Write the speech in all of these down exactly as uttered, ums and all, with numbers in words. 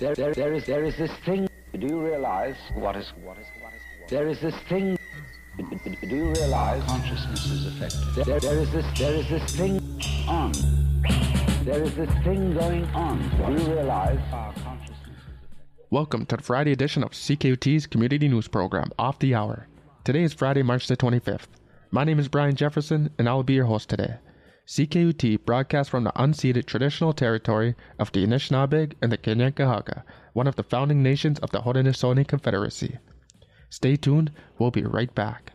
There, there, there is, there is this thing. Do you realize what is, what is, what is, what? There is this thing. Do you realize consciousness is affected? There, there is this, there is this thing on. There is this thing going on. Do you realize our consciousness is affected? Welcome to the Friday edition of C K U T's community news program, Off the Hour. Today is Friday, March the twenty-fifth. My name is Brian Jefferson, and I will be your host today. C K U T broadcasts from the unceded traditional territory of the Anishinaabe and the Kanien'kehá:ka, one of the founding nations of the Haudenosaunee Confederacy. Stay tuned, we'll be right back.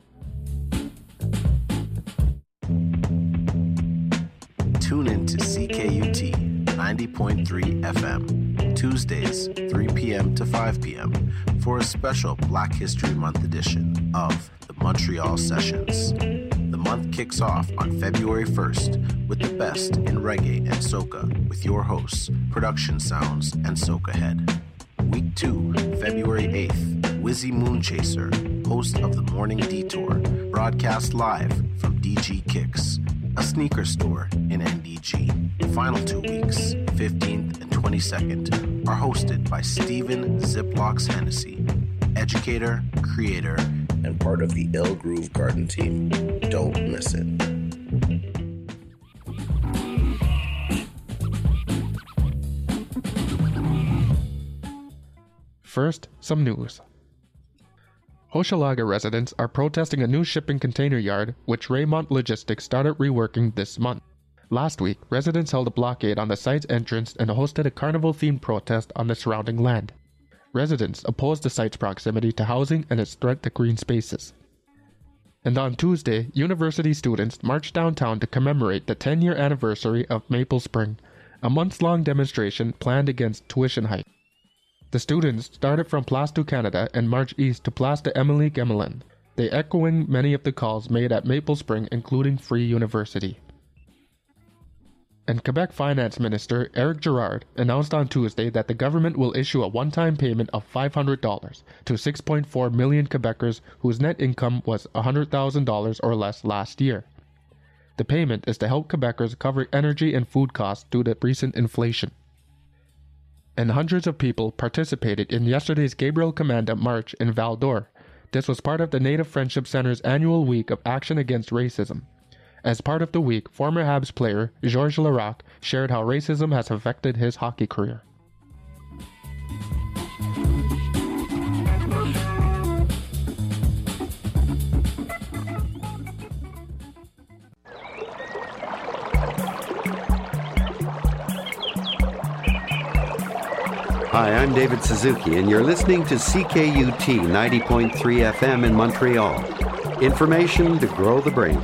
Tune in to C K U T ninety point three F M, Tuesdays, three p.m. to five p.m. for a special Black History Month edition of the Montreal Sessions. The month kicks off on February first with the best in reggae and soca with your hosts, Production Sounds and Soca Head. Week two, February eighth, Wizzy Moonchaser, host of The Morning Detour, broadcast live from D G Kicks, a sneaker store in N D G. Final two weeks, fifteenth and twenty-second, are hosted by Stephen Ziplocks Hennessy, educator, creator, and part of the Ill Groove Garden team. Don't miss it. First, some news. Hochelaga residents are protesting a new shipping container yard, which Raymont Logistics started reworking this month. Last week, residents held a blockade on the site's entrance and hosted a carnival-themed protest on the surrounding land. Residents opposed the site's proximity to housing and its threat to green spaces. And on Tuesday, university students marched downtown to commemorate the ten-year anniversary of Maple Spring, a months-long demonstration planned against tuition hike. The students started from Place du Canada and marched east to Place de Émilie Gamelin, they echoing many of the calls made at Maple Spring, including free university. And Quebec Finance Minister Eric Girard announced on Tuesday that the government will issue a one-time payment of five hundred dollars to six point four million Quebecers whose net income was one hundred thousand dollars or less last year. The payment is to help Quebecers cover energy and food costs due to recent inflation. And hundreds of people participated in yesterday's Gabriel Commanda March in Val d'Or. This was part of the Native Friendship Center's annual week of action against racism. As part of the week, former Habs player Georges Laraque shared how racism has affected his hockey career. Hi, I'm David Suzuki, and you're listening to C K U T ninety point three F M in Montreal. Information to grow the brain.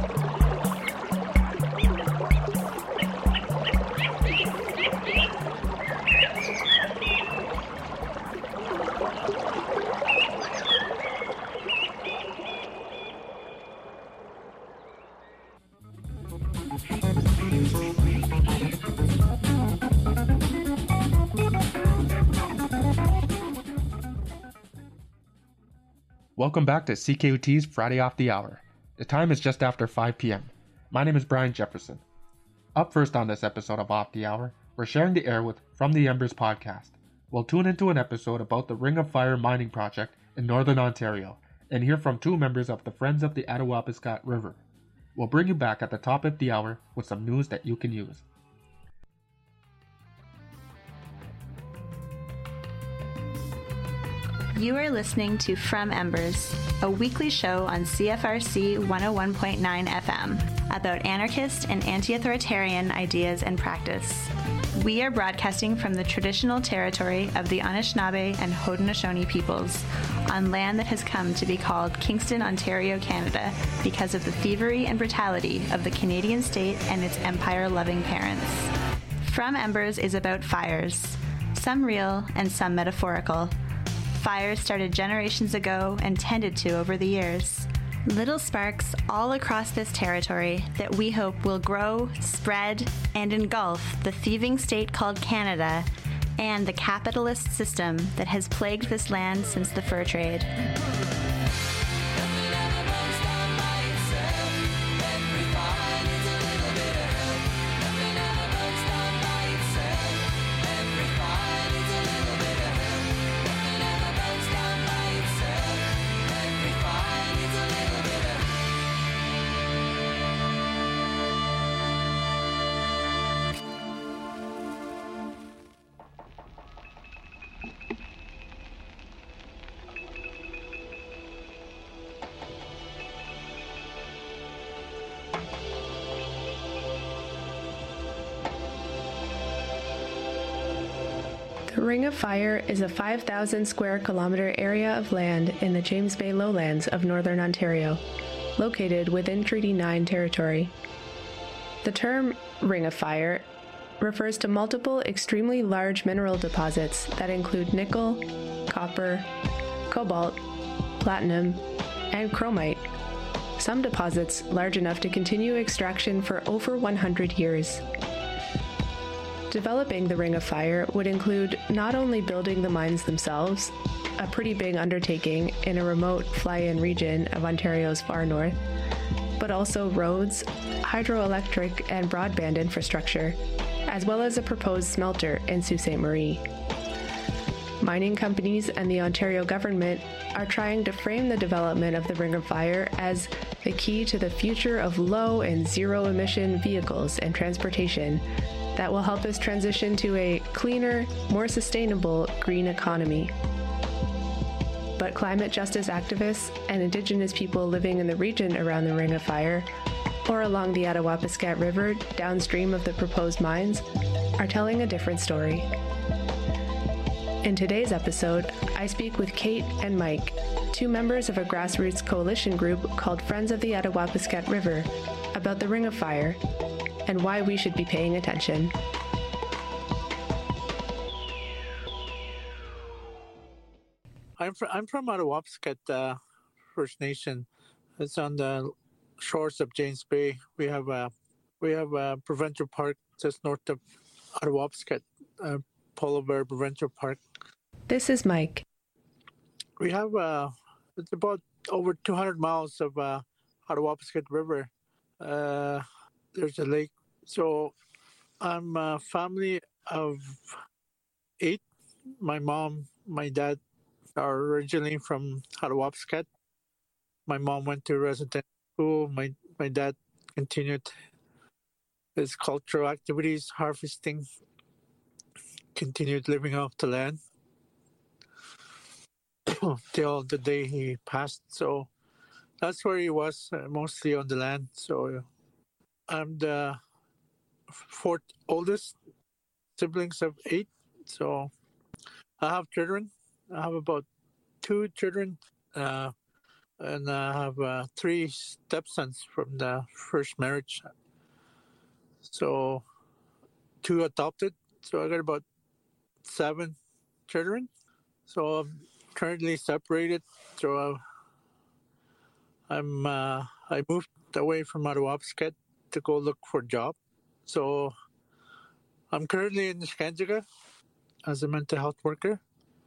Welcome back to C K U T's Friday Off the Hour. The time is just after five p.m. My name is Brian Jefferson. Up first on this episode of Off the Hour, we're sharing the air with From the Embers podcast. We'll tune into an episode about the Ring of Fire mining project in Northern Ontario and hear from two members of the Friends of the Attawapiskat River. We'll bring you back at the top of the hour with some news that you can use. You are listening to From Embers, a weekly show on C F R C one oh one point nine F M about anarchist and anti-authoritarian ideas and practice. We are broadcasting from the traditional territory of the Anishinaabe and Haudenosaunee peoples on land that has come to be called Kingston, Ontario, Canada because of the thievery and brutality of the Canadian state and its empire-loving parents. From Embers is about fires, some real and some metaphorical. Fires started generations ago and tended to over the years. Little sparks all across this territory that we hope will grow, spread, and engulf the thieving state called Canada and the capitalist system that has plagued this land since the fur trade. Ring of Fire is a five thousand square kilometer area of land in the James Bay lowlands of northern Ontario, located within Treaty nine territory. The term Ring of Fire refers to multiple extremely large mineral deposits that include nickel, copper, cobalt, platinum, and chromite. Some deposits large enough to continue extraction for over one hundred years. Developing the Ring of Fire would include not only building the mines themselves, a pretty big undertaking in a remote fly-in region of Ontario's far north, but also roads, hydroelectric and broadband infrastructure, as well as a proposed smelter in Sault Ste. Marie. Mining companies and the Ontario government are trying to frame the development of the Ring of Fire as the key to the future of low and zero emission vehicles and transportation that will help us transition to a cleaner, more sustainable green economy. But climate justice activists and Indigenous people living in the region around the Ring of Fire, or along the Attawapiskat River downstream of the proposed mines, are telling a different story. In today's episode, I speak with Kate and Mike, two members of a grassroots coalition group called Friends of the Attawapiskat River, about the Ring of Fire and why we should be paying attention. I'm from, I'm from Attawapiskat uh, First Nation. It's on the shores of James Bay. We have a we have a Provincial Park just north of Attawapiskat, uh, Polar Bear Provincial Park. This is Mike. We have uh, it's about over two hundred miles of uh, Attawapiskat River. Uh, there's a lake. So I'm a family of eight. My mom, my dad are originally from Attawapiskat. My mom went to residential school. My my dad continued his cultural activities, harvesting, continued living off the land till the day he passed. So that's where he was, uh, mostly on the land. So I'm the fourth oldest siblings of eight. So I have children. I have about two children, uh, and I have uh, three stepsons from the first marriage. So two adopted. So I got about seven children. So I'm currently separated. So uh, I'm uh, I moved away from Attawapiskat to go look for a job. So I'm currently in Niskanjaga as a mental health worker.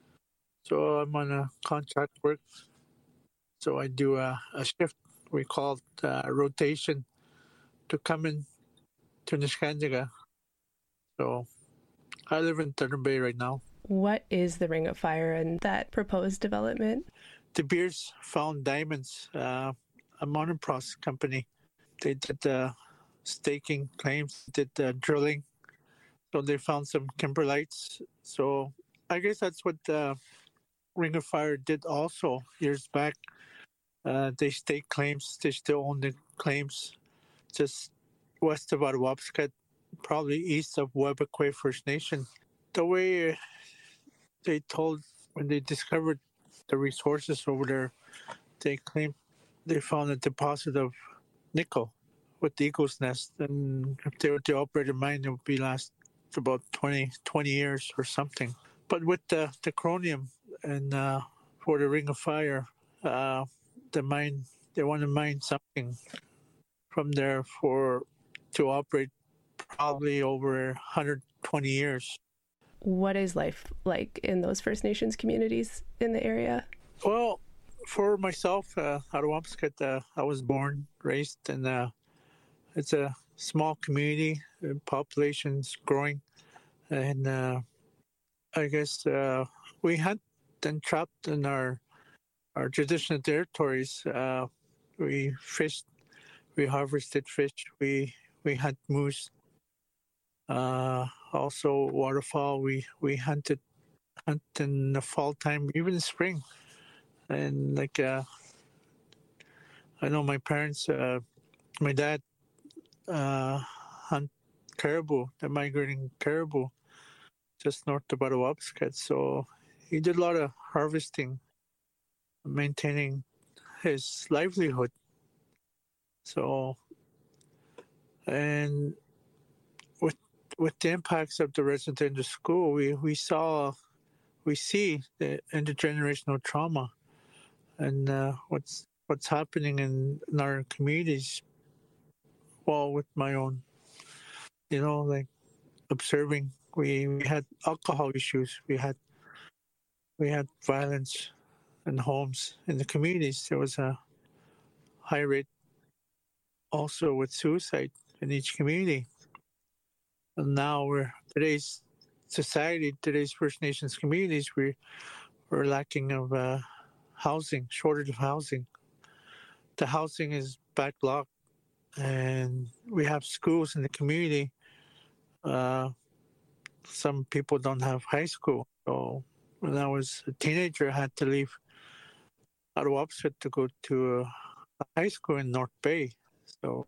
So I'm on a contract work. So I do a, a shift. We call it a rotation to come in to Niskanjaga. So I live in Thunder Bay right now. What is the Ring of Fire and that proposed development? De Beers found diamonds, uh, a monopros company. They did the staking claims, did the drilling. So they found some kimberlites. So I guess that's what the Ring of Fire did also years back. Uh, they staked claims. They still own the claims just west of Attawapiskat, probably east of Webequie First Nation. The way they told when they discovered the resources over there, they claimed they found a deposit of nickel with the Eagle's Nest. And if they were to operate a mine, it would be last about twenty, twenty years or something. But with the, the chromium and uh, for the Ring of Fire, uh, the mine, they want to mine something from there for to operate probably over one hundred twenty years. What is life like in those First Nations communities in the area? Well, for myself, uh, Attawapiskat, uh, I was born, raised, and uh, it's a small community. The population's growing, and uh, I guess uh, we hunt and trapped in our our traditional territories. Uh, we fished, we harvested fish, we we hunt moose. Uh, also waterfowl. We we hunted hunt in the fall time, even in spring, and like uh, I know my parents, uh, my dad, uh, hunt caribou, the migrating caribou, just north of Attawabscat. So he did a lot of harvesting, maintaining his livelihood. So, and with with the impacts of the residential school, we, we saw, we see the intergenerational trauma and uh, what's what's happening in, in our communities. Well, with my own, you know, like observing, we, we had alcohol issues, we had we had violence in homes in the communities. There was a high rate also with suicide in each community. And now we're today's society, today's First Nations communities, we we're lacking of uh, housing, shortage of housing. The housing is backlogged, and we have schools in the community. Uh, some people don't have high school. So when I was a teenager, I had to leave Attawabscat to go to a high school in North Bay. So,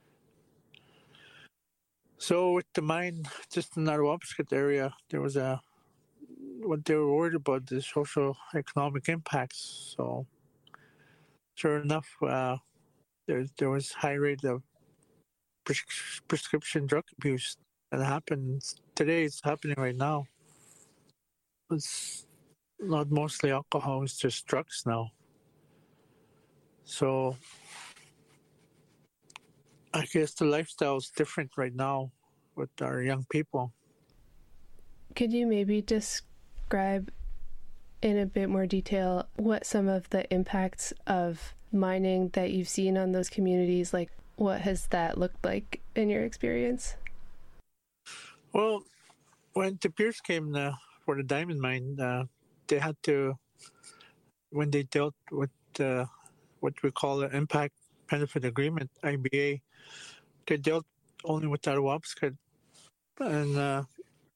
so with the mine just in Attawabscat area, there was a what they were worried about the social economic impacts. So, sure enough, uh, there there was high rate of pres- prescription drug abuse that happens today. It's happening right now. It's not mostly alcohol; it's just drugs now. So, I guess the lifestyle is different right now with our young people. Could you maybe describe in a bit more detail what some of the impacts of mining that you've seen on those communities, like what has that looked like in your experience? Well, when De Beers came uh, for the diamond mine, uh, they had to, when they dealt with uh, what we call the Impact Benefit Agreement, I B A, they dealt only with Attawabscat. And uh,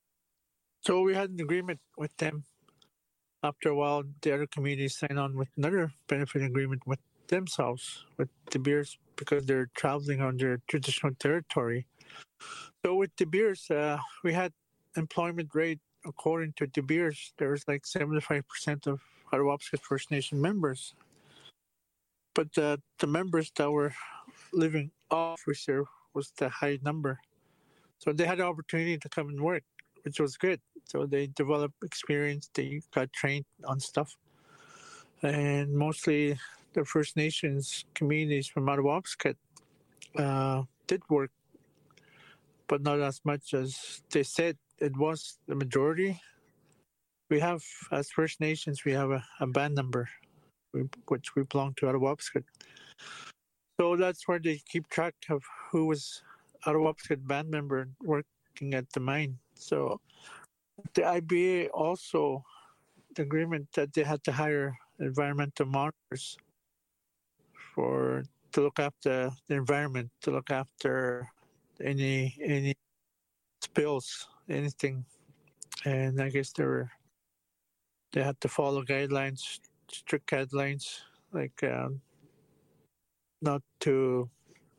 so we had an agreement with them. After a while, the other communities signed on with another benefit agreement with themselves, with De Beers, because they're traveling on their traditional territory. So with De Beers, uh, we had employment rate, according to De Beers, there was like seventy-five percent of Attawabscat First Nation members. But uh, the members that were living off reserve was the high number. So they had the opportunity to come and work, which was good. So they developed experience, they got trained on stuff. And mostly the First Nations communities from Attawabscat uh, did work, but not as much as they said it was the majority. We have, as First Nations, we have a, a band number, which we belong to Attawabscat. So that's where they keep track of who was Attawabscat band member working at the mine. So the I B A also, the agreement that they had to hire environmental monitors for to look after the environment, to look after any any spills, anything. And I guess they were they had to follow guidelines, strict guidelines, like um, not to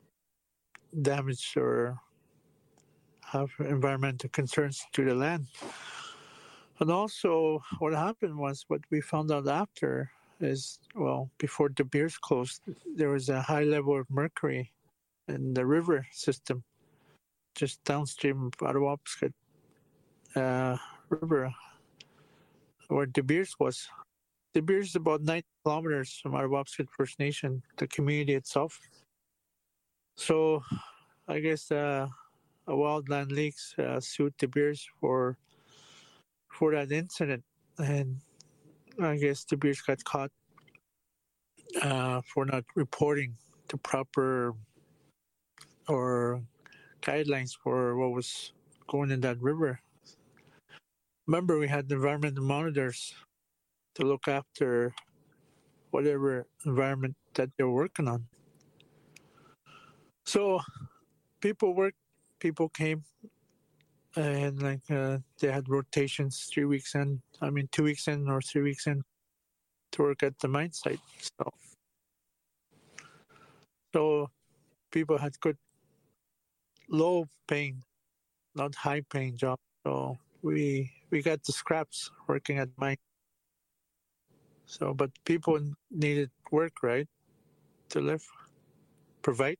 damage or have environmental concerns to the land. And also, what happened was, what we found out after is, well, before De Beers closed, there was a high level of mercury in the river system, just downstream of Attawabscat uh, River, where De Beers was. De Beers is about ninety kilometers from Attawabscat First Nation, the community itself. So, I guess uh, a Wildland Leaks uh, sued De Beers for for that incident, and I guess De Beers got caught uh, for not reporting the proper or guidelines for what was going in that river. Remember, we had environmental monitors to look after whatever environment that they're working on. So people worked, people came, and like uh, they had rotations, three weeks in, I mean, two weeks in or three weeks in to work at the mine site. So, so people had good, low paying, not high paying jobs. So we we got the scraps working at mine. So, but people needed work, right, to live, provide.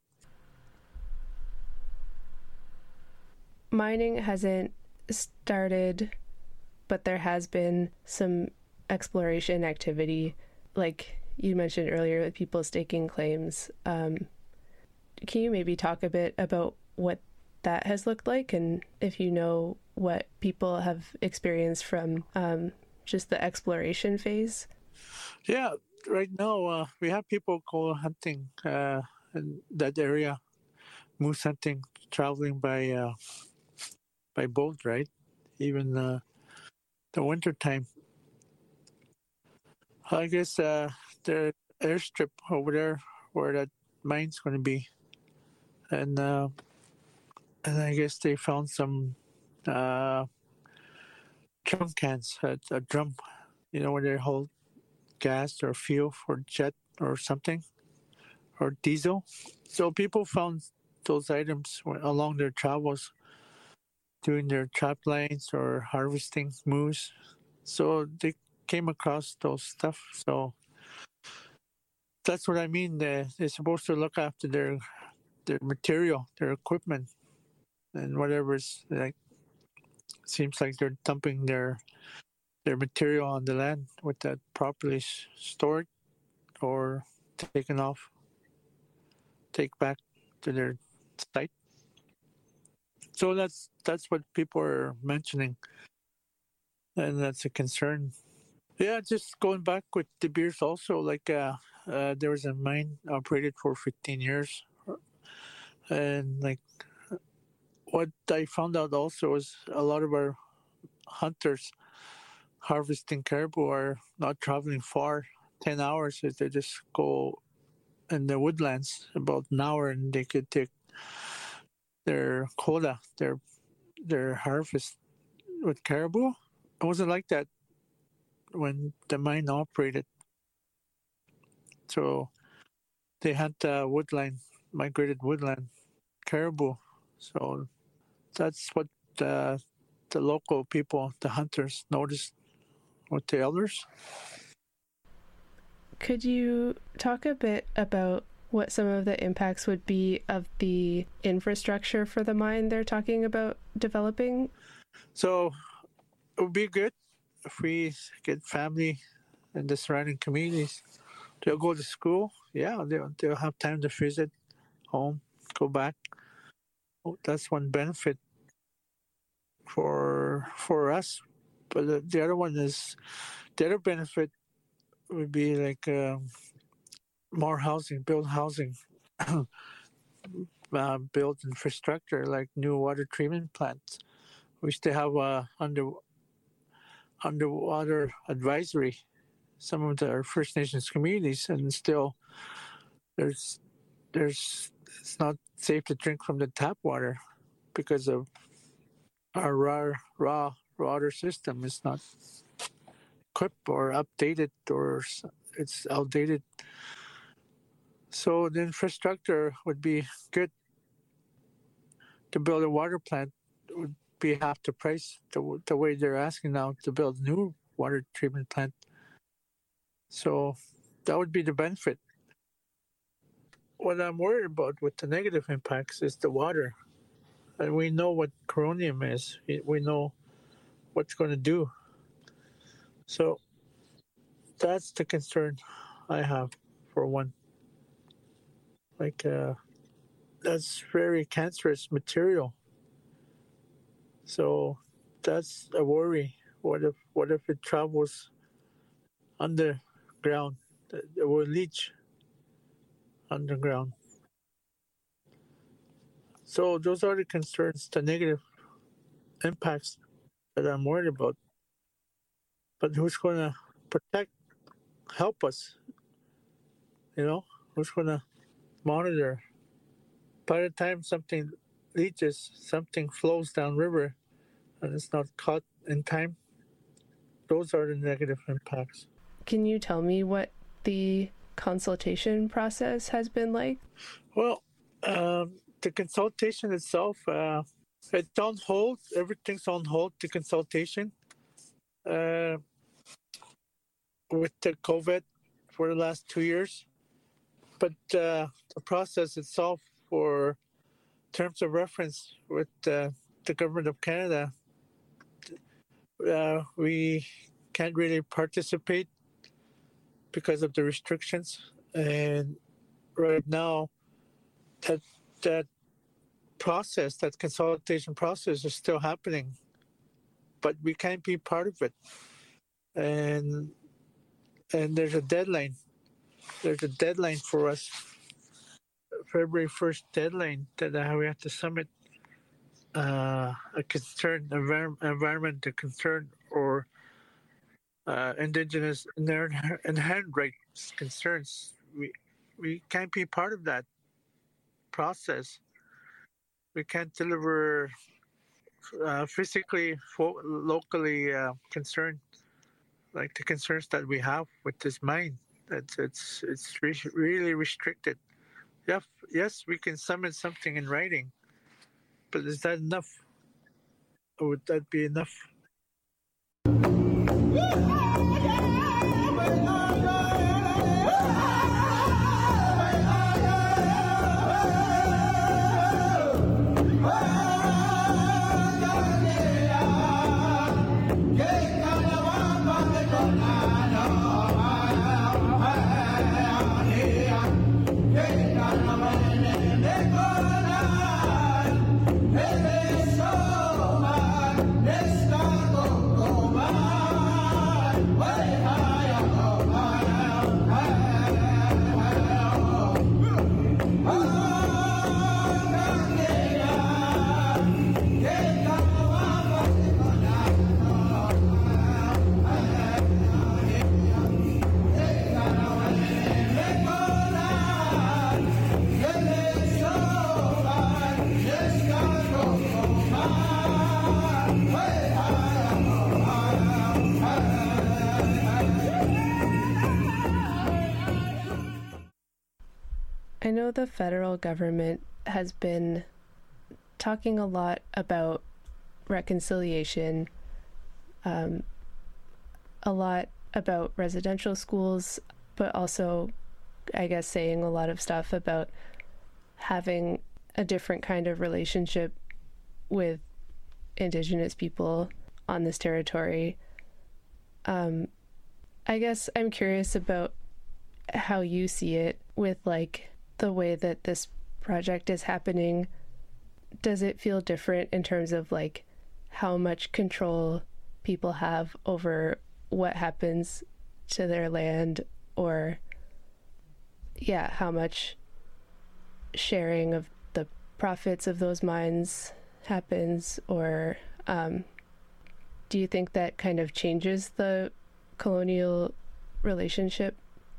Mining hasn't started, but there has been some exploration activity, like you mentioned earlier, with people staking claims. Um, can you maybe talk a bit about what that has looked like, and if you know what people have experienced from um, just the exploration phase? Yeah, right now uh, we have people go hunting uh, in that area, moose hunting, traveling by uh, by boat, right? Even uh, the winter time. I guess uh, the airstrip over there where that mine's going to be, and uh, and I guess they found some uh, drum cans, a, a drum, you know, where they hold gas or fuel for jet or something, or diesel. So people found those items along their travels, doing their trap lines or harvesting moose. So they came across those stuff. So that's what I mean. They're, they're supposed to look after their their material, their equipment, and whatever's like. Seems like they're dumping their their material on the land with that properly stored or taken off, take back to their site. So that's that's what people are mentioning, and that's a concern. Yeah, just going back with De Beers also, like uh, uh, there was a mine operated for fifteen years, and like what I found out also is a lot of our hunters harvesting caribou are not traveling far, ten hours. They just go in the woodlands about an hour, and they could take their quota, their their harvest with caribou. It wasn't like that when the mine operated. So they had uh, woodland, migrated woodland caribou. So that's what uh, the local people, the hunters, noticed with the elders. Could you talk a bit about what some of the impacts would be of the infrastructure for the mine they're talking about developing? So it would be good if we get family in the surrounding communities. They'll go to school. Yeah, they'll, they'll have time to visit home, go back. That's one benefit for for us. But the, the other one is, the other benefit would be like um, more housing, build housing, uh, build infrastructure like new water treatment plants. We still have uh, under underwater advisory, some of the First Nations communities, and still there's there's it's not safe to drink from the tap water because of our raw raw water system is not equipped or updated, or it's outdated. So the infrastructure would be good. To build a water plant would be half the price, the, the way they're asking now to build a new water treatment plant. So that would be the benefit. What I'm worried about with the negative impacts is the water. And we know what coronium is. We know what's going to do. So that's the concern I have, for one. Like, uh, that's very cancerous material. So that's a worry. What if what if it travels underground? It will leach underground. So those are the concerns, the negative impacts that I'm worried about. But who's going to protect, help us? You know, who's going to monitor? By the time something leaches, something flows downriver, and it's not caught in time, those are the negative impacts. Can you tell me what the consultation process has been like? Well, um, the consultation itself, uh, it's on hold. Everything's on hold, the consultation. uh, with the COVID for the last two years. But uh, the process itself for terms of reference with uh, the government of Canada, uh, we can't really participate because of the restrictions. And right now, that that process, that consolidation process is still happening, but we can't be part of it. And and there's a deadline. There's a deadline for us, February first deadline, that uh, we have to submit uh, a concern, envir- environment, a concern, or uh, indigenous inherent, inherent rights concerns. We we can't be part of that process. We can't deliver uh, physically, fo- locally uh, concerned, like the concerns that we have with this mine. That's it's it's re- really restricted. Yeah, yes, we can summon something in writing, but is that enough? Or would that be enough? I know the federal government has been talking a lot about reconciliation, um, a lot about residential schools, but also, I guess, saying a lot of stuff about having a different kind of relationship with Indigenous people on this territory. Um, I guess I'm curious about how you see it with, like, the way that this project is happening. Does it feel different in terms of, like, how much control people have over what happens to their land, or, yeah, how much sharing of the profits of those mines happens, or um, do you think that kind of changes the colonial relationship?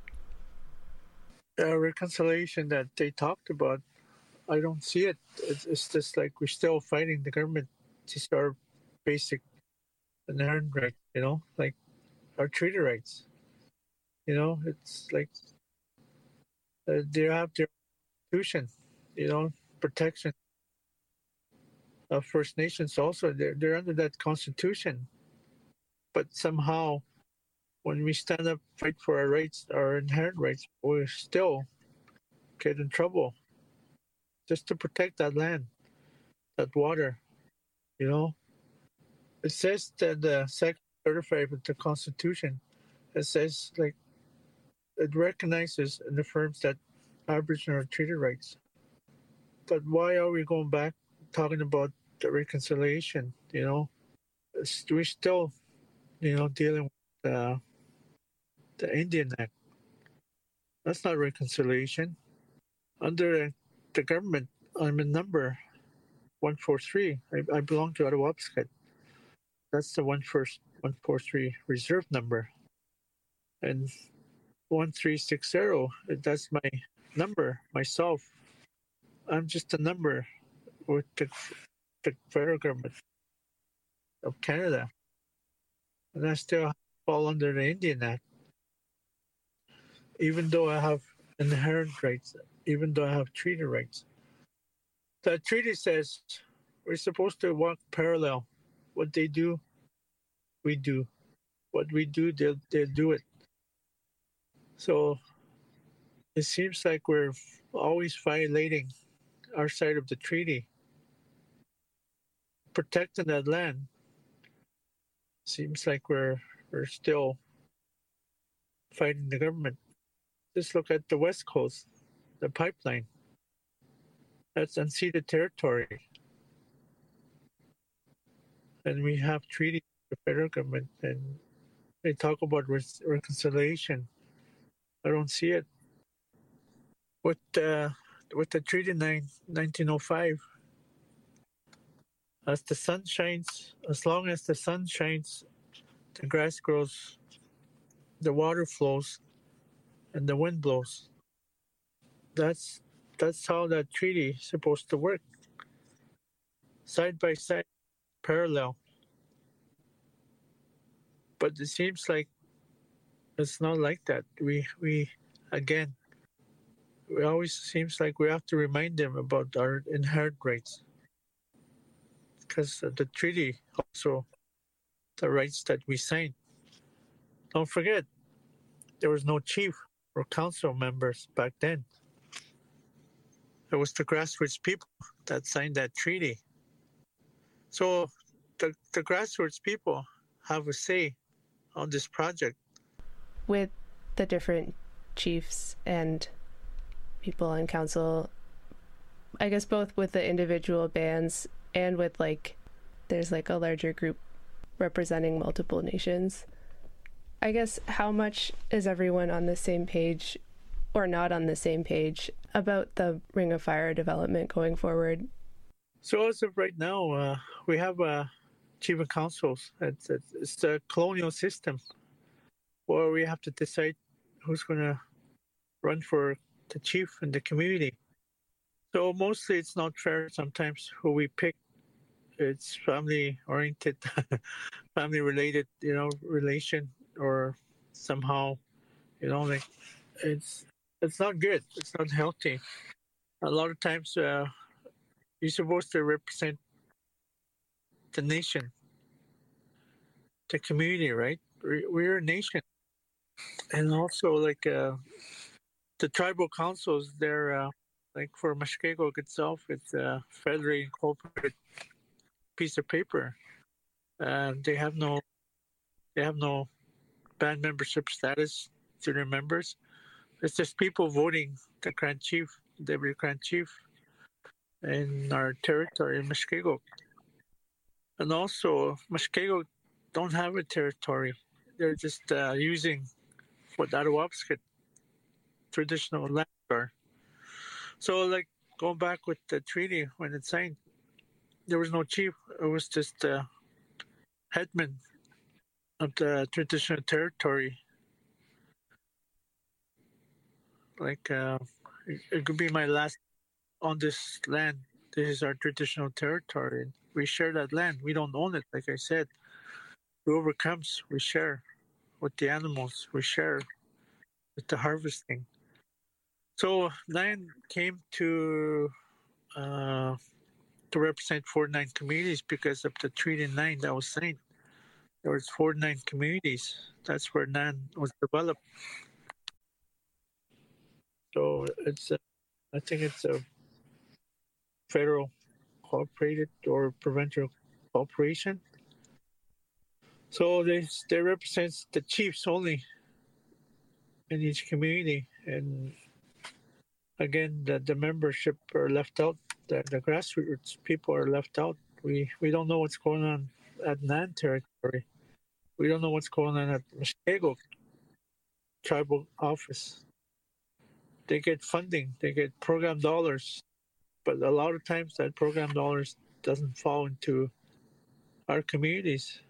Uh, reconciliation that they talked about, I don't see it. It's, it's just like we're still fighting the government to our basic inherent rights, you know, like our treaty rights. You know, it's like uh, they have their constitution, you know, protection of First Nations also. They're, they're under that constitution. But somehow, when we stand up, fight for our rights, our inherent rights, we still get in trouble just to protect that land, that water, you know. It says that the section certified with the Constitution, it says, like, it recognizes and affirms that Aboriginal treaty rights. But why are we going back talking about the reconciliation, you know? It's, we're still, you know, dealing with uh, the Indian Act. That's not reconciliation. Under the government, I'm a number one forty-three. I, I belong to Arawabskat. That's the one first one forty-three reserve number. And one three six zero, that's my number, myself. I'm just a number with the, the federal government of Canada. And I still fall under the Indian Act. Even though I have inherent rights, even though I have treaty rights. The treaty says we're supposed to walk parallel. What they do, we do. what we do, they'll, they'll do it. So it seems like we're always violating our side of the treaty. Protecting that land seems like we're we're still fighting the government. Just look at the West Coast, the pipeline. That's unceded territory. And we have treaties with the federal government, and they talk about re- reconciliation. I don't see it. With, uh, with the Treaty nine, nineteen oh five, as the sun shines, as long as the sun shines, the grass grows, the water flows, and the wind blows. That's that's how that treaty is supposed to work. Side by side, parallel. But it seems like it's not like that. We we again, it always seems like we have to remind them about our inherent rights. Because the treaty also, the rights that we signed. Don't forget, there was no chief or council members back then. It was the grassroots people that signed that treaty. So the, the grassroots people have a say on this project. With the different chiefs and people on council, I guess both with the individual bands and with like, there's like a larger group representing multiple nations. I guess how much is everyone on the same page or not on the same page about the Ring of Fire development going forward? So as of right now, uh, we have uh, chief of councils. It's, it's, it's the colonial system where we have to decide who's going to run for the chief in the community. So mostly it's not fair sometimes who we pick. It's family-oriented, family-related, you know, relation, or somehow, you know, like it's it's not good. It's not healthy. A lot of times, uh, you're supposed to represent the nation, the community, right? We're, we're a nation, and also like uh, the tribal councils. They're uh, like for Mushkegowuk itself, it's a federally incorporated piece of paper. Uh, they have no, they have no band membership status to their members. It's just people voting the Grand Chief, Deputy Grand Chief, in our territory in Mushkegowuk. And also, Mushkegowuk don't have a territory. They're just uh, using what Attawapiskat traditional land are. So, like going back with the treaty when it's signed, there was no chief. It was just uh, headman of the traditional territory. Like, uh, it, it could be my last on this land. This is our traditional territory. We share that land. We don't own it, like I said. Whoever comes, we share with the animals. We share with the harvesting. So land came to uh, to represent forty-nine communities because of the Treaty nine that was signed. There was forty-nine communities. That's where N A N was developed. So it's, a, I think it's a federal cooperated or provincial cooperation. So they they represent the chiefs only in each community, and again, the, the membership are left out. The, the grassroots people are left out. We we don't know what's going on at N A N territory. We don't know what's going on at Mushkegowuk tribal office. They get funding, they get program dollars, but a lot of times that program dollars doesn't fall into our communities.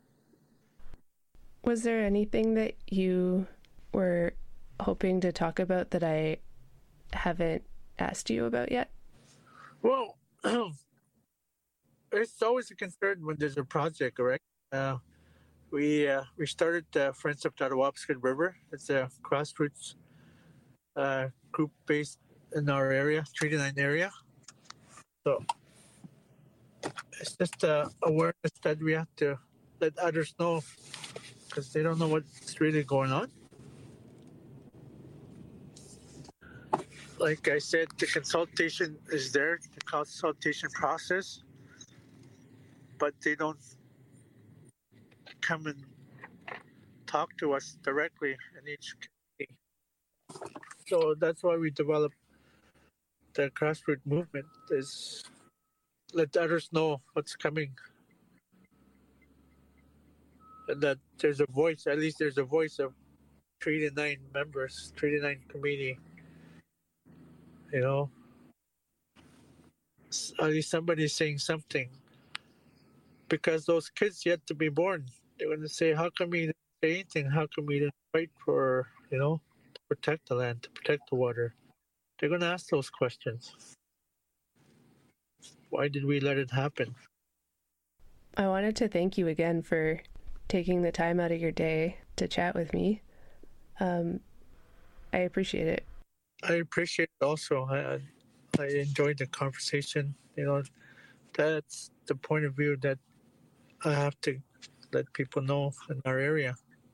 Was there anything that you were hoping to talk about that I haven't asked you about yet? Well, it's always a concern when there's a project, correct? Uh, we uh, we started uh, Friends of the Attawapiskat River. It's a grassroots uh, group based in our area, Treaty nine area. So it's just uh, awareness that we have to let others know because they don't know what's really going on. Like I said, the consultation is there, the consultation process, but they don't come and talk to us directly in each community. So that's why we developed the grassroots movement, is let others know what's coming. And that there's a voice, at least there's a voice of three to nine members, three to nine committee. You know, at least somebody's saying something. Because those kids yet to be born, they're going to say, how come we didn't say anything? How come we didn't fight for, you know, to protect the land, to protect the water? They're going to ask those questions. Why did we let it happen? I wanted to thank you again for taking the time out of your day to chat with me. Um, I appreciate it. I appreciate it also. I, I enjoyed the conversation. You know, that's the point of view that I have to let people know in our area.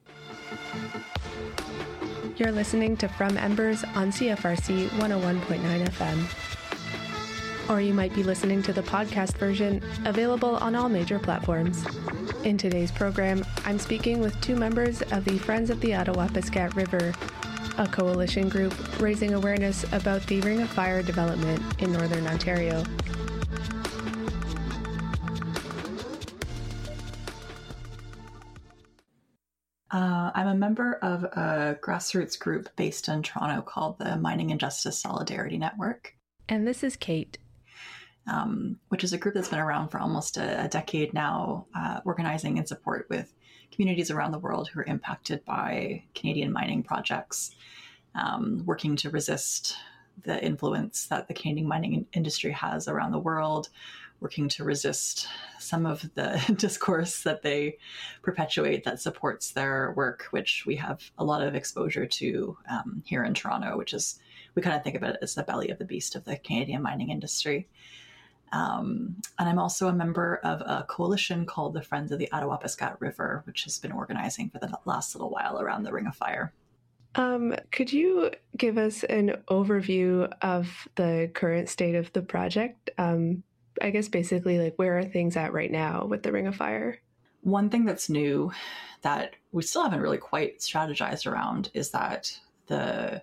You're listening to From Embers on C F R C one oh one point nine F M. Or you might be listening to the podcast version, available on all major platforms. In today's program, I'm speaking with two members of the Friends of the Attawapiskat River, a coalition group raising awareness about the Ring of Fire development in Northern Ontario. Uh, I'm a member of a grassroots group based in Toronto called the Mining and Justice Solidarity Network. And this is Kate. Um, which is a group that's been around for almost a, a decade now, uh, organizing in support with communities around the world who are impacted by Canadian mining projects, um, working to resist the influence that the Canadian mining industry has around the world, working to resist some of the discourse that they perpetuate that supports their work, which we have a lot of exposure to um, here in Toronto, which is, we kind of think of it as the belly of the beast of the Canadian mining industry. Um, and I'm also a member of a coalition called the Friends of the Attawapiskat River, which has been organizing for the last little while around the Ring of Fire. Um, could you give us an overview of the current state of the project? Um, I guess basically, like, where are things at right now with the Ring of Fire? One thing that's new that we still haven't really quite strategized around is that the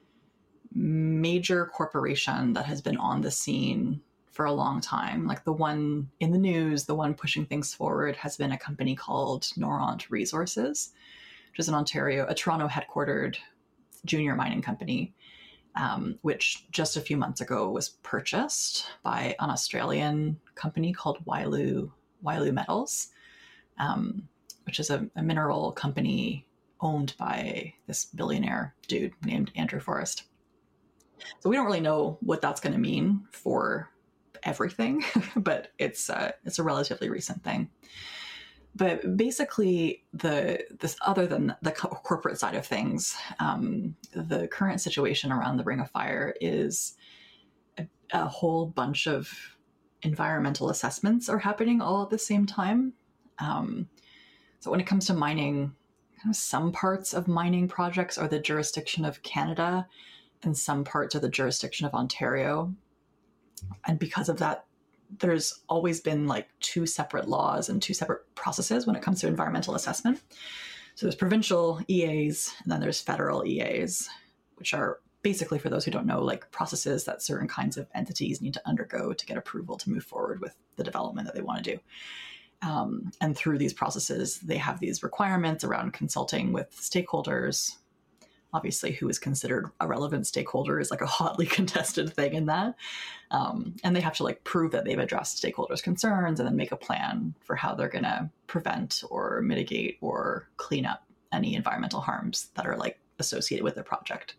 major corporation that has been on the scene for a long time, like the one in the news, the one pushing things forward, has been a company called Noront Resources, which is an Ontario, a Toronto headquartered junior mining company, um, which just a few months ago was purchased by an Australian company called Wyloo, Wyloo Metals, um, which is a, a mineral company owned by this billionaire dude named Andrew Forrest. So we don't really know what that's going to mean for everything, but it's uh, it's a relatively recent thing. But basically, the this other than the co- corporate side of things, um, the current situation around the Ring of Fire is a, a whole bunch of environmental assessments are happening all at the same time. Um, so when it comes to mining, kind of some parts of mining projects are the jurisdiction of Canada, and some parts are the jurisdiction of Ontario. And because of that, there's always been like two separate laws and two separate processes when it comes to environmental assessment. So there's provincial E As, and then there's federal E As, which are basically, for those who don't know, like processes that certain kinds of entities need to undergo to get approval to move forward with the development that they want to do. Um, and through these processes, they have these requirements around consulting with stakeholders. Obviously, who is considered a relevant stakeholder is like a hotly contested thing in that. Um, and they have to like prove that they've addressed stakeholders' concerns and then make a plan for how they're going to prevent or mitigate or clean up any environmental harms that are like associated with the project.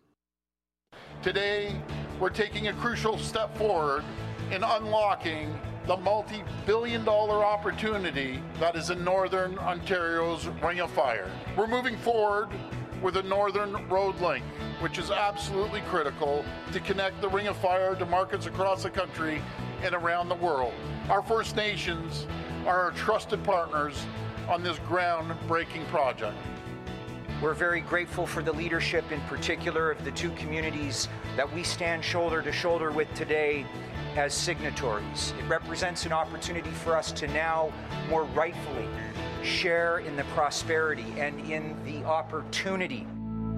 Today, we're taking a crucial step forward in unlocking the multi-billion dollar opportunity that is in Northern Ontario's Ring of Fire. We're moving forward with a Northern Road Link, which is absolutely critical to connect the Ring of Fire to markets across the country and around the world. Our First Nations are our trusted partners on this groundbreaking project. We're very grateful for the leadership, in particular of the two communities that we stand shoulder to shoulder with today as signatories. It represents an opportunity for us to now more rightfully share in the prosperity and in the opportunity.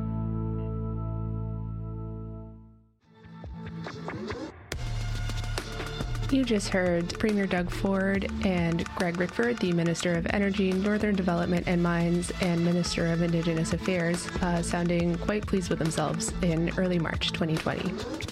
You just heard Premier Doug Ford and Greg Rickford, the Minister of Energy, Northern Development and Mines, and Minister of Indigenous Affairs, uh, sounding quite pleased with themselves in early March twenty twenty.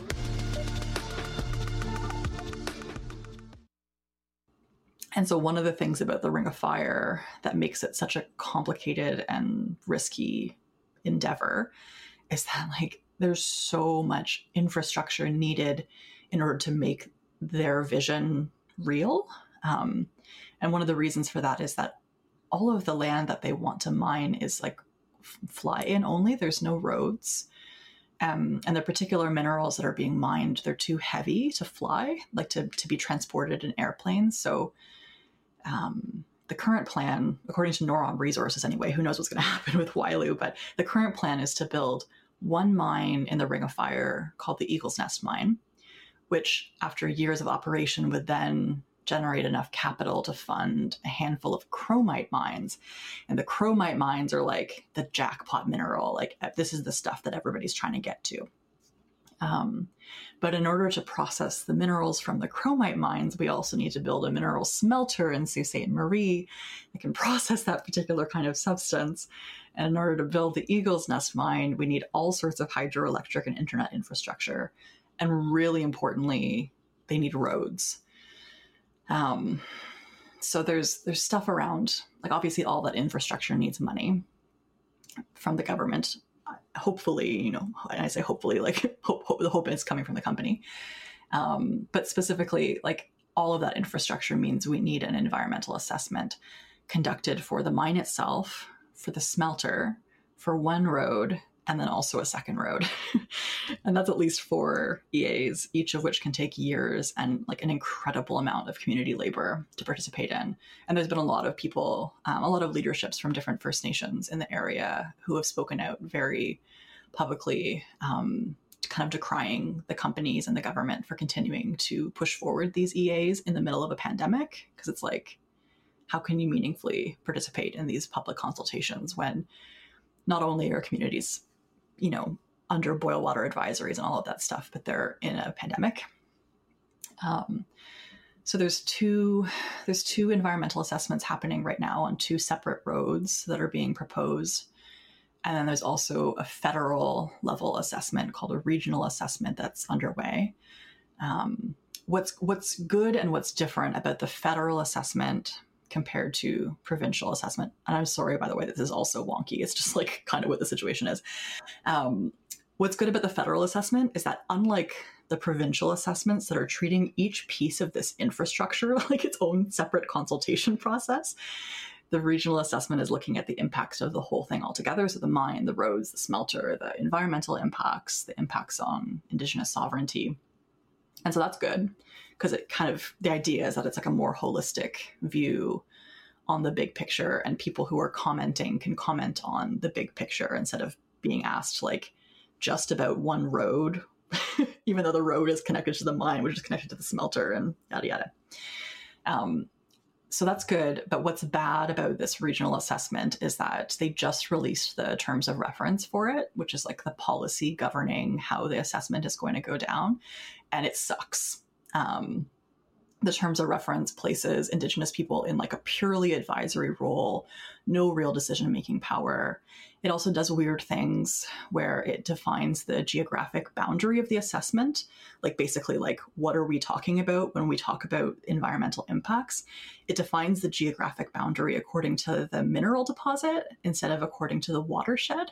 And so one of the things about the Ring of Fire that makes it such a complicated and risky endeavor is that, like, there's so much infrastructure needed in order to make their vision real. Um, and one of the reasons for that is that all of the land that they want to mine is like f- fly in only. There's no roads. Um, and the particular minerals that are being mined, they're too heavy to fly, like to, to be transported in airplanes. So um, the current plan, according to Noron Resources anyway, who knows what's going to happen with Wyloo, but the current plan is to build one mine in the Ring of Fire called the Eagle's Nest Mine, which after years of operation would then generate enough capital to fund a handful of chromite mines. And the chromite mines are like the jackpot mineral. Like, this is the stuff that everybody's trying to get to. Um, but in order to process the minerals from the chromite mines, we also need to build a mineral smelter in Sault Ste. Marie that can process that particular kind of substance. And in order to build the Eagle's Nest mine, we need all sorts of hydroelectric and internet infrastructure. And really importantly, they need roads. Um, so there's there's stuff around, like obviously all that infrastructure needs money from the government. Hopefully, you know, and I say hopefully, like hope, hope the hope is coming from the company. Um, but specifically, like all of that infrastructure means we need an environmental assessment conducted for the mine itself, for the smelter, for one road, and then also a second road. And that's at least four E As, each of which can take years and like an incredible amount of community labor to participate in. And there's been a lot of people, um, a lot of leaderships from different First Nations in the area who have spoken out very publicly, um, kind of decrying the companies and the government for continuing to push forward these E As in the middle of a pandemic. Because it's like, how can you meaningfully participate in these public consultations when not only are communities, you know, under boil water advisories and all of that stuff, but they're in a pandemic. Um, so there's two, there's two environmental assessments happening right now on two separate roads that are being proposed. And then there's also a federal level assessment called a regional assessment that's underway. Um, what's, what's good and what's different about the federal assessment compared to provincial assessment. And I'm sorry, by the way, that this is also wonky. It's just like kind of what the situation is. Um, what's good about the federal assessment is that unlike the provincial assessments that are treating each piece of this infrastructure like its own separate consultation process, the regional assessment is looking at the impacts of the whole thing altogether. So the mine, the roads, the smelter, the environmental impacts, the impacts on Indigenous sovereignty. And so that's good, because it kind of, the idea is that it's like a more holistic view on the big picture, and people who are commenting can comment on the big picture instead of being asked like just about one road, even though the road is connected to the mine, which is connected to the smelter and yada, yada. Um, so that's good. But what's bad about this regional assessment is that they just released the terms of reference for it, which is like the policy governing how the assessment is going to go down. And it sucks. Um, the terms of reference places Indigenous people in like a purely advisory role, no real decision-making power. It also does weird things where it defines the geographic boundary of the assessment. Like basically like, what are we talking about when we talk about environmental impacts? It defines the geographic boundary according to the mineral deposit instead of according to the watershed,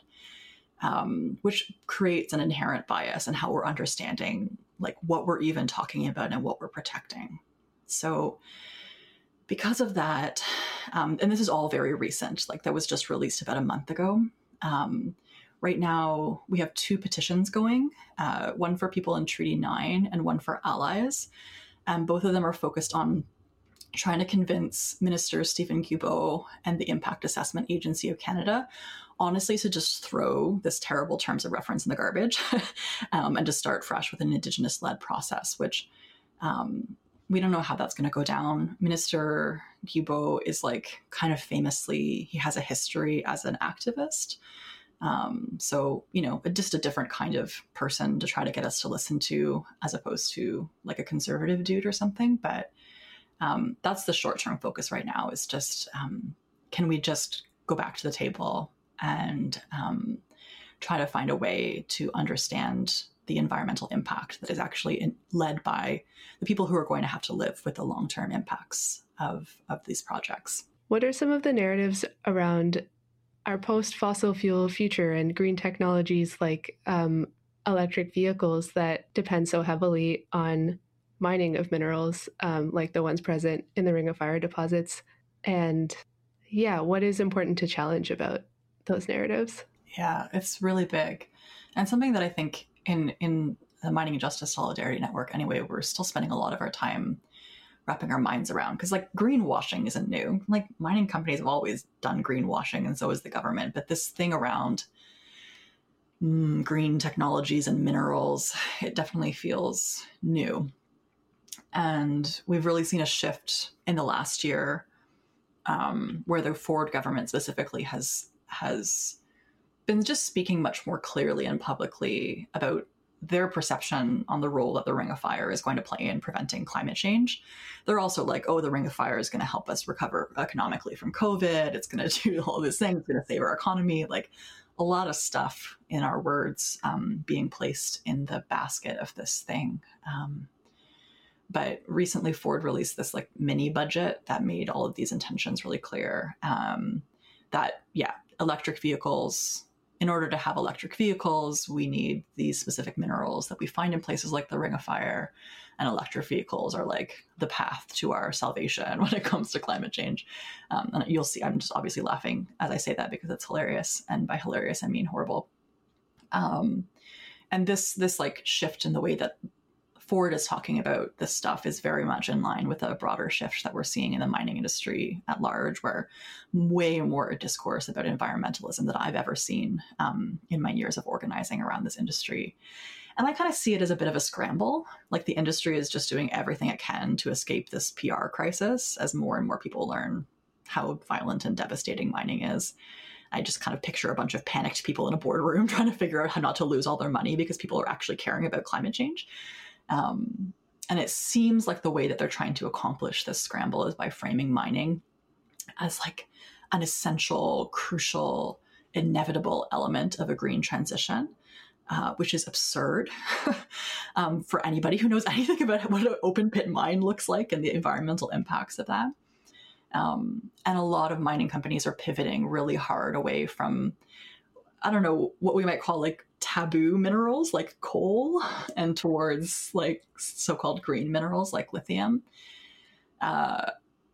um, which creates an inherent bias in how we're understanding like what we're even talking about and what we're protecting. So because of that, um, and this is all very recent, like that was just released about a month ago. Um, right now we have two petitions going, uh, one for people in Treaty nine and one for allies. And both of them are focused on trying to convince Minister Stephen Guilbeault and the Impact Assessment Agency of Canada, honestly, to just throw this terrible terms of reference in the garbage um, and to start fresh with an Indigenous-led process, which um, we don't know how that's going to go down. Minister Guilbeault is like kind of famously, he has a history as an activist. Um, so, you know, just a different kind of person to try to get us to listen to, as opposed to like a conservative dude or something. But um, that's the short-term focus right now, is just, um, can we just go back to the table and um, try to find a way to understand the environmental impact that is actually in, led by the people who are going to have to live with the long-term impacts of, of these projects. What are some of the narratives around our post-fossil fuel future and green technologies like um, electric vehicles that depend so heavily on mining of minerals, um, like the ones present in the Ring of Fire deposits? And yeah, what is important to challenge about those narratives? Yeah, it's really big. And something that I think in, in the Mining and Justice Solidarity Network, anyway, we're still spending a lot of our time wrapping our minds around, because like greenwashing isn't new. Like mining companies have always done greenwashing, and so has the government. But this thing around mm, green technologies and minerals, it definitely feels new. And we've really seen a shift in the last year um, where the Ford government specifically has has been just speaking much more clearly and publicly about their perception on the role that the Ring of Fire is going to play in preventing climate change. They're also like, oh, the Ring of Fire is going to help us recover economically from COVID. It's going to do all these things. It's going to save our economy. Like a lot of stuff in our words um, being placed in the basket of this thing. Um, but recently Ford released this like mini budget that made all of these intentions really clear. Um, that, yeah, electric vehicles, in order to have electric vehicles, we need these specific minerals that we find in places like the Ring of Fire, and electric vehicles are like the path to our salvation when it comes to climate change. Um, and you'll see, I'm just obviously laughing as I say that because it's hilarious. And by hilarious, I mean horrible. Um, and this, this like shift in the way that Ford is talking about this stuff is very much in line with a broader shift that we're seeing in the mining industry at large, where way more discourse about environmentalism that I've ever seen um, in my years of organizing around this industry. And I kind of see it as a bit of a scramble. Like the industry is just doing everything it can to escape this P R crisis as more and more people learn how violent and devastating mining is. I just kind of picture a bunch of panicked people in a boardroom trying to figure out how not to lose all their money because people are actually caring about climate change. Um, and it seems like the way that they're trying to accomplish this scramble is by framing mining as like an essential, crucial, inevitable element of a green transition, uh, which is absurd um, for anybody who knows anything about what an open pit mine looks like and the environmental impacts of that. Um, and a lot of mining companies are pivoting really hard away from, I don't know, what we might call like taboo minerals like coal, and towards like so-called green minerals like lithium. Uh,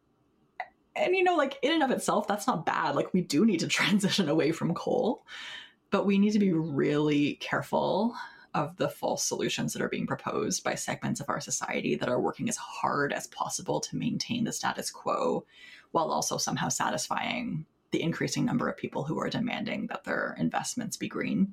and, you know, like in and of itself, that's not bad. Like we do need to transition away from coal, but we need to be really careful of the false solutions that are being proposed by segments of our society that are working as hard as possible to maintain the status quo while also somehow satisfying the increasing number of people who are demanding that their investments be green.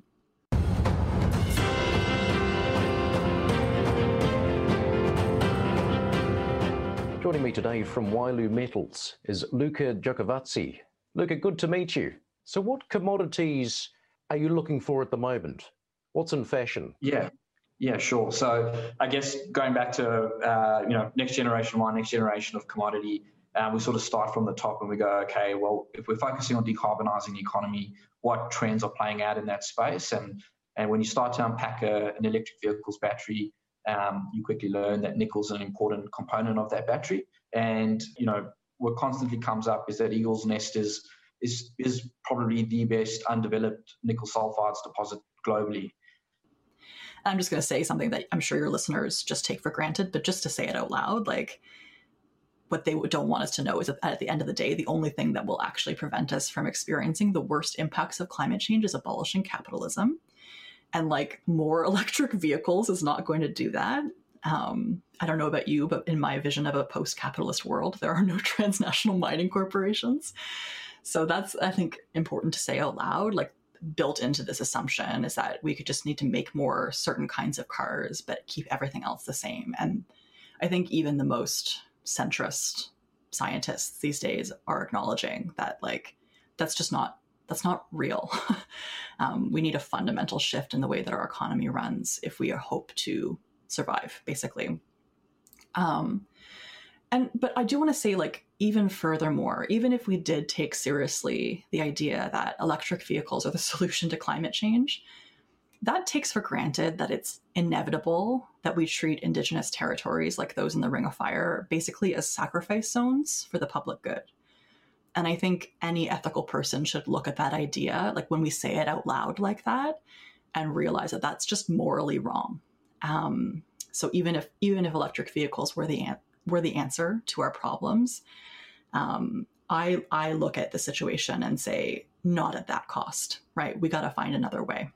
Joining me today from Wailu Metals is Luca Giacovazzi. Luca, good to meet you. So what commodities are you looking for at the moment? What's in fashion? Yeah, yeah, sure. So I guess going back to, uh, you know, next generation one, next generation of commodity, um, we sort of start from the top and we go, okay, well, if we're focusing on decarbonising the economy, what trends are playing out in that space? And and when you start to unpack a, an electric vehicle's battery, um, you quickly learn that nickel's an important component of that battery. And, you know, what constantly comes up is that Eagle's Nest is is is probably the best undeveloped nickel sulfides deposit globally. I'm just going to say something that I'm sure your listeners just take for granted, but just to say it out loud, like what they don't want us to know is that at the end of the day, the only thing that will actually prevent us from experiencing the worst impacts of climate change is abolishing capitalism. And like more electric vehicles is not going to do that. Um, I don't know about you, but in my vision of a post-capitalist world, there are no transnational mining corporations. So that's, I think, important to say out loud. Like, built into this assumption is that we could just need to make more certain kinds of cars, but keep everything else the same. And I think even the most centrist scientists these days are acknowledging that, like, that's just not, that's not real. um, we need a fundamental shift in the way that our economy runs if we hope to survive, basically. Um, and, but I do want to say, like, even furthermore, even if we did take seriously the idea that electric vehicles are the solution to climate change, that takes for granted that it's inevitable that we treat Indigenous territories like those in the Ring of Fire basically as sacrifice zones for the public good. And I think any ethical person should look at that idea, like when we say it out loud like that, and realize that that's just morally wrong. Um, so even if even if electric vehicles were the an- were the answer to our problems, um, I I look at the situation and say, not at that cost, right? We got to find another way.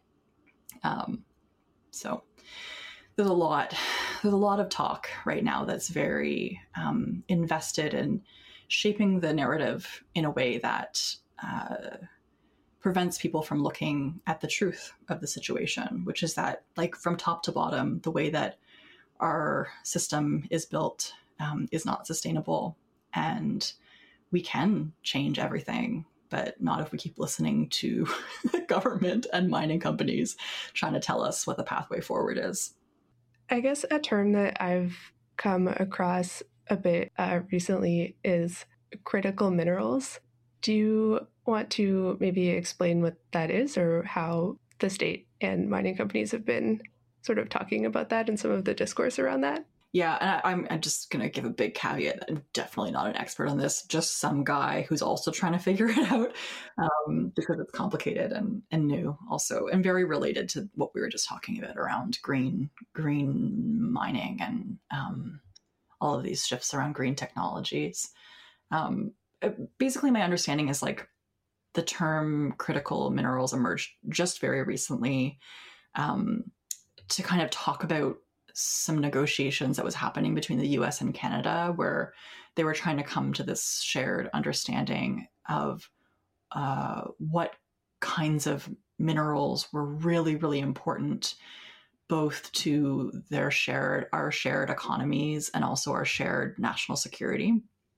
Um, so there's a lot, there's a lot of talk right now that's very um, invested in shaping the narrative in a way that uh, prevents people from looking at the truth of the situation, which is that, like, from top to bottom, the way that our system is built um, is not sustainable, and we can change everything, but not if we keep listening to the government and mining companies trying to tell us what the pathway forward is. I guess a term that I've come across a bit uh, recently is critical minerals. Do you want to maybe explain what that is, or how the state and mining companies have been sort of talking about that and some of the discourse around that? Yeah, and I, I'm, I'm just going to give a big caveat. I'm definitely not an expert on this, just some guy who's also trying to figure it out um, because it's complicated and, and new also, and very related to what we were just talking about around green green mining and um, all of these shifts around green technologies. Um, basically, my understanding is, like, the term critical minerals emerged just very recently um, to kind of talk about some negotiations that was happening between the U S and Canada, where they were trying to come to this shared understanding of uh, what kinds of minerals were really, really important, both to their shared, our shared economies and also our shared national security.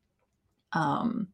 Um,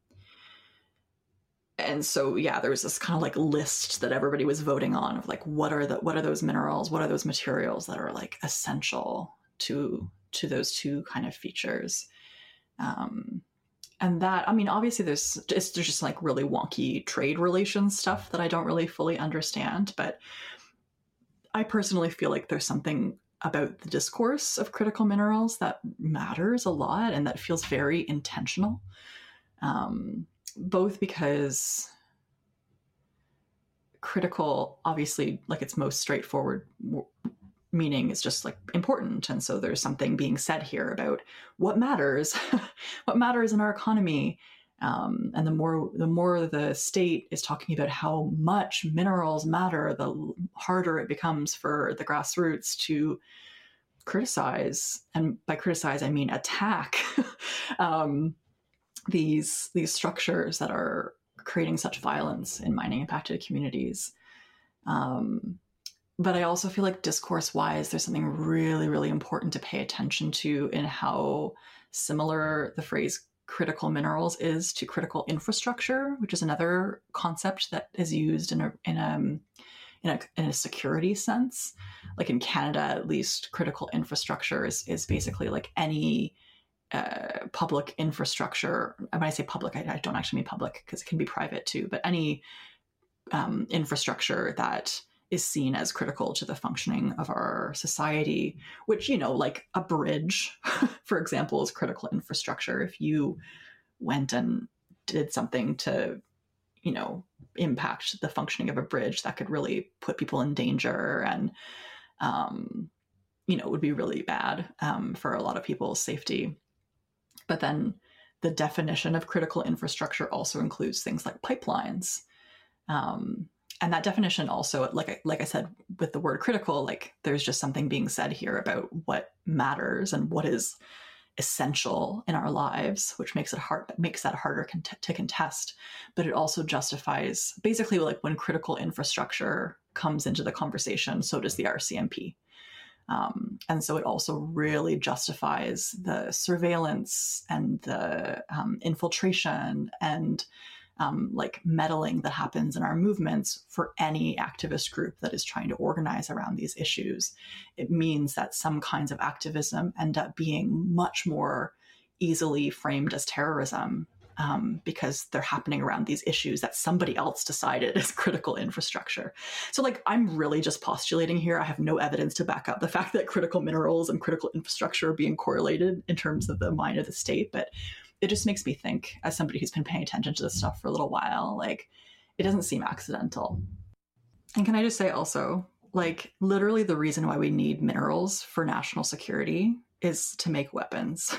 and so, yeah, there was this kind of like list that everybody was voting on of, like, what are the, what are those minerals? What are those materials that are, like, essential to, to those two kind of features? Um, and that, I mean, obviously there's, it's, there's just like really wonky trade relations stuff that I don't really fully understand, but I personally feel like there's something about the discourse of critical minerals that matters a lot and that feels very intentional. Um, both because critical, obviously, like, its most straightforward meaning is just, like, important. And so there's something being said here about what matters, what matters in our economy. Um, and the more, the more the state is talking about how much minerals matter, the harder it becomes for the grassroots to criticize. And by criticize, I mean attack. um, these these structures that are creating such violence in mining impacted communities. Um, but I also feel like discourse-wise, there's something really, really important to pay attention to in how similar the phrase critical minerals is to critical infrastructure, which is another concept that is used in a in a in a, in a security sense. Like in Canada, at least, critical infrastructure is is basically like any Uh, public infrastructure. When I say public, I, I don't actually mean public because it can be private too, but any um, infrastructure that is seen as critical to the functioning of our society, which, you know, like a bridge, for example, is critical infrastructure. If you went and did something to, you know, impact the functioning of a bridge, that could really put people in danger and, um, you know, would be really bad um, for a lot of people's safety. But then the definition of critical infrastructure also includes things like pipelines. Um, and that definition also, like I, like I said, with the word critical, like there's just something being said here about what matters and what is essential in our lives, which makes it hard, makes that harder con- to contest. But it also justifies, basically, like when critical infrastructure comes into the conversation, so does the R C M P. Um, and so it also really justifies the surveillance and the um, infiltration and um, like meddling that happens in our movements for any activist group that is trying to organize around these issues. It means that some kinds of activism end up being much more easily framed as terrorism um, because they're happening around these issues that somebody else decided is critical infrastructure. So like, I'm really just postulating here. I have no evidence to back up the fact that critical minerals and critical infrastructure are being correlated in terms of the mind of the state. But it just makes me think, as somebody who's been paying attention to this stuff for a little while, like it doesn't seem accidental. And can I just say also, like literally the reason why we need minerals for national security is to make weapons.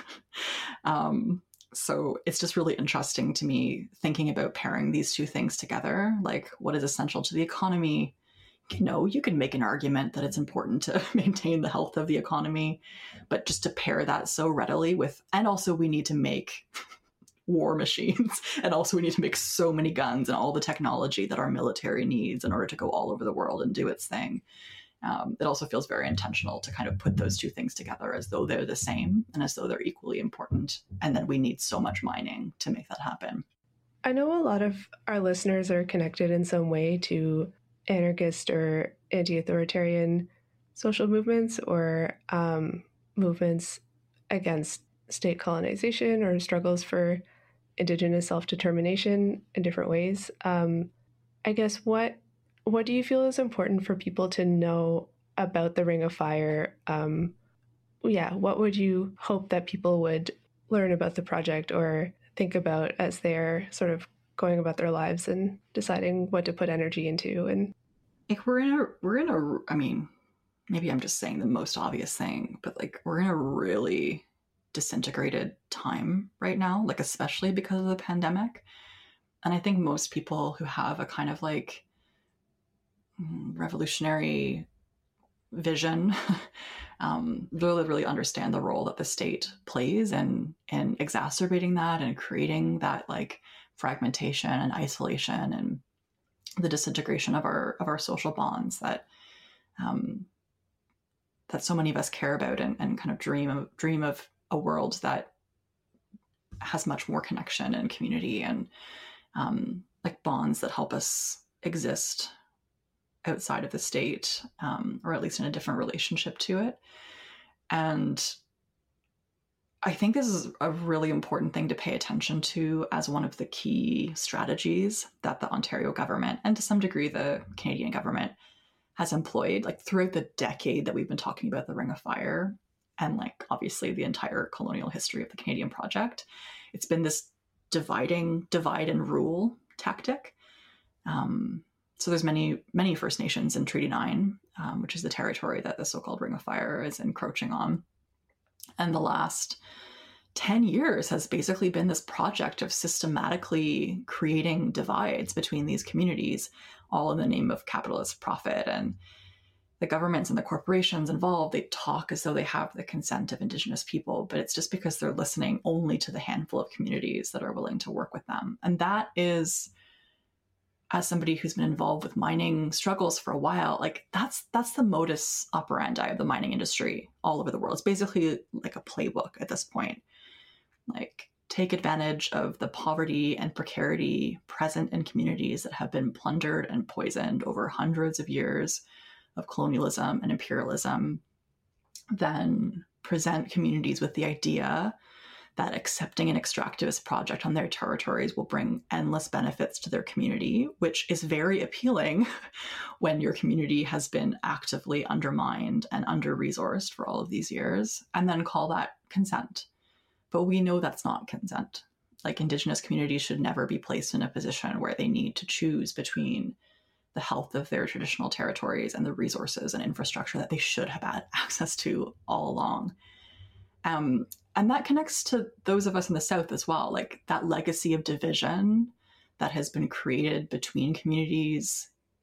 um, So it's just really interesting to me thinking about pairing these two things together, like what is essential to the economy. You know, you can make an argument that it's important to maintain the health of the economy, but just to pair that so readily with, and also we need to make war machines, and also we need to make so many guns and all the technology that our military needs in order to go all over the world and do its thing. Um, it also feels very intentional to kind of put those two things together as though they're the same and as though they're equally important. And then we need so much mining to make that happen. I know a lot of our listeners are connected in some way to anarchist or anti-authoritarian social movements or um, movements against state colonization or struggles for Indigenous self-determination in different ways. Um, I guess what What do you feel is important for people to know about the Ring of Fire? Um, yeah, what would you hope that people would learn about the project or think about as they're sort of going about their lives and deciding what to put energy into? And like we're in a, we're in a, I mean, maybe I'm just saying the most obvious thing, but like we're in a really disintegrated time right now, like especially because of the pandemic. And I think most people who have a kind of like revolutionary vision um, really, really understand the role that the state plays in, in exacerbating that and creating that like fragmentation and isolation and the disintegration of our of our social bonds that um, that so many of us care about and, and kind of dream of dream of a world that has much more connection and community and um, like bonds that help us exist outside of the state, um, or at least in a different relationship to it. And I think this is a really important thing to pay attention to as one of the key strategies that the Ontario government, and to some degree the Canadian government, has employed like throughout the decade that we've been talking about the Ring of Fire and like obviously the entire colonial history of the Canadian project. It's been this dividing, divide and rule tactic. Um, So there's many, many First Nations in Treaty nine, um, which is the territory that the so-called Ring of Fire is encroaching on. And the last ten years has basically been this project of systematically creating divides between these communities, all in the name of capitalist profit. And the governments and the corporations involved, they talk as though they have the consent of Indigenous people, but it's just because they're listening only to the handful of communities that are willing to work with them. And that is, as somebody who's been involved with mining struggles for a while, like that's that's the modus operandi of the mining industry all over the world. It's basically like a playbook at this point. Like take advantage of the poverty and precarity present in communities that have been plundered and poisoned over hundreds of years of colonialism and imperialism, then present communities with the idea that accepting an extractivist project on their territories will bring endless benefits to their community, which is very appealing when your community has been actively undermined and under-resourced for all of these years, and then call that consent. But we know that's not consent. Like Indigenous communities should never be placed in a position where they need to choose between the health of their traditional territories and the resources and infrastructure that they should have had access to all along. Um, and that connects to those of us in the South as well, like that legacy of division that has been created between communities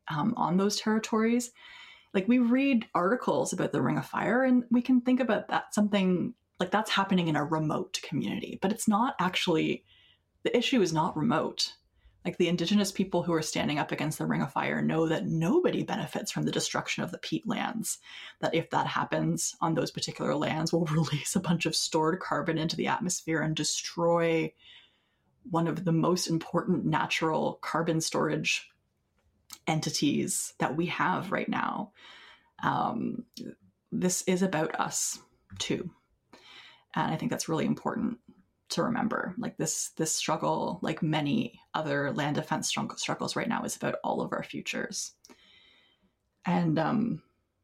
um, on those territories. Like, we read articles about the Ring of Fire, and we can think about that something like that's happening in a remote community, but it's not actually, the issue is not remote. Like, the Indigenous people who are standing up against the Ring of Fire know that nobody benefits from the destruction of the peatlands, that if that happens on those particular lands, we'll release a bunch of stored carbon into the atmosphere and destroy one of the most important natural carbon storage entities that we have right now. Um, this is about us too. And I think that's really important to remember. Like, this this struggle, like many other land defense struggles right now, is about all of our futures. And um,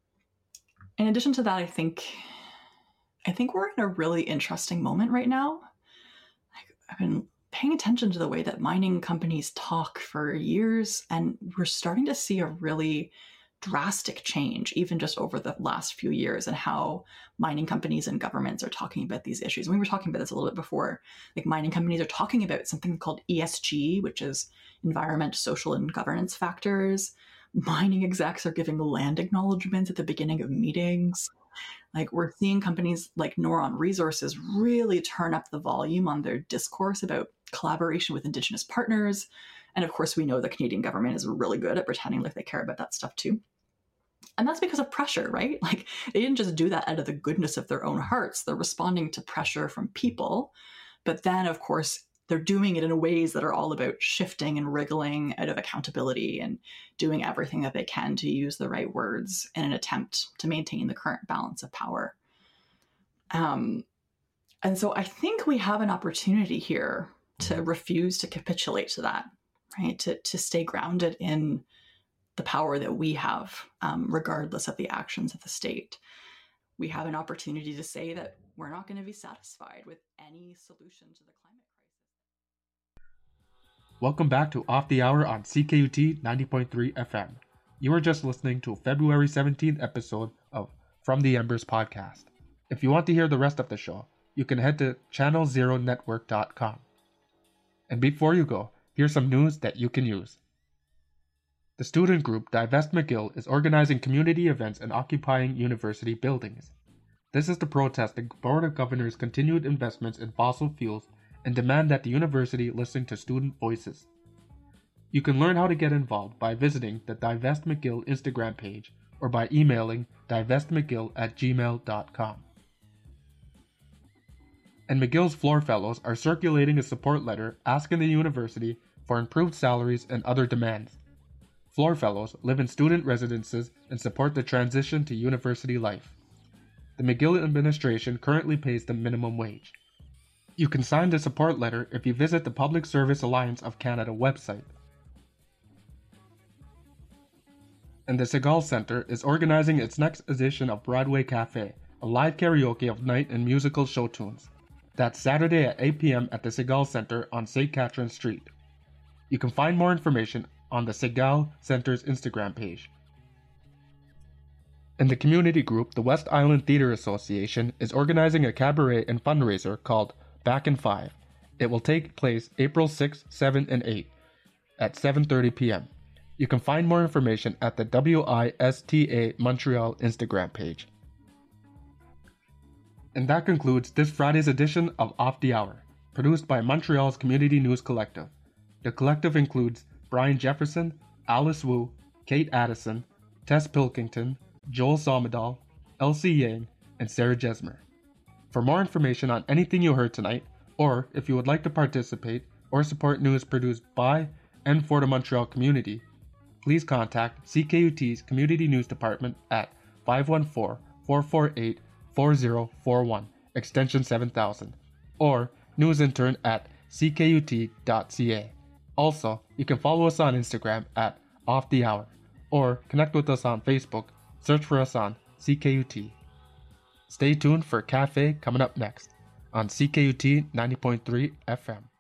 in addition to that, I think I think we're in a really interesting moment right now. Like, I've been paying attention to the way that mining companies talk for years, and we're starting to see a really drastic change, even just over the last few years, and how mining companies and governments are talking about these issues. And we were talking about this a little bit before. Like, mining companies are talking about something called E S G, which is environment, social, and governance factors. Mining execs are giving land acknowledgements at the beginning of meetings. Like, we're seeing companies like Noron Resources really turn up the volume on their discourse about collaboration with Indigenous partners. And of course, we know the Canadian government is really good at pretending like they care about that stuff too. And that's because of pressure, right? Like, they didn't just do that out of the goodness of their own hearts. They're responding to pressure from people. But then, of course, they're doing it in ways that are all about shifting and wriggling out of accountability and doing everything that they can to use the right words in an attempt to maintain the current balance of power. Um, and so I think we have an opportunity here to refuse to capitulate to that, right? To, to stay grounded in the power that we have, um, regardless of the actions of the state. We have an opportunity to say that we're not going to be satisfied with any solution to the climate crisis. Welcome back to Off the Hour on C K U T ninety point three F M. You are just listening to a February seventeenth episode of From the Embers podcast. If you want to hear the rest of the show, you can head to channel zero network dot com. And before you go, here's some news that you can use. The student group Divest McGill is organizing community events and occupying university buildings. This is to protest the Board of Governors' continued investments in fossil fuels and demand that the university listen to student voices. You can learn how to get involved by visiting the Divest McGill Instagram page or by emailing divestmcgill at gmail dot com. And McGill's floor fellows are circulating a support letter asking the university for improved salaries and other demands. Floor fellows live in student residences and support the transition to university life. The McGill administration currently pays the minimum wage. You can sign the support letter if you visit the Public Service Alliance of Canada website. And the Segal Centre is organizing its next edition of Broadway Cafe, a live karaoke of night and musical show tunes. That's Saturday at eight p.m. at the Segal Centre on Saint Catherine Street. You can find more information on the Segal Centre's Instagram page. And the community group, the West Island Theatre Association, is organizing a cabaret and fundraiser called Back in Five. It will take place April sixth, seventh, and eighth at seven thirty p.m. You can find more information at the W I S T A Montreal Instagram page. And that concludes this Friday's edition of Off the Hour, produced by Montreal's Community News Collective. The collective includes Brian Jefferson, Alice Wu, Kate Addison, Tess Pilkington, Joel Sommerdahl, Elsie Yang, and Sarah Jesmer. For more information on anything you heard tonight, or if you would like to participate or support news produced by and for the Montreal community, please contact C K U T's Community News Department at five one four, four four eight, four zero four one, extension seven thousand, or newsintern at c k u t dot c a. Also, you can follow us on Instagram at Off the Hour, or connect with us on Facebook. Search for us on C K U T. Stay tuned for Cafe coming up next on C K U T ninety point three F M.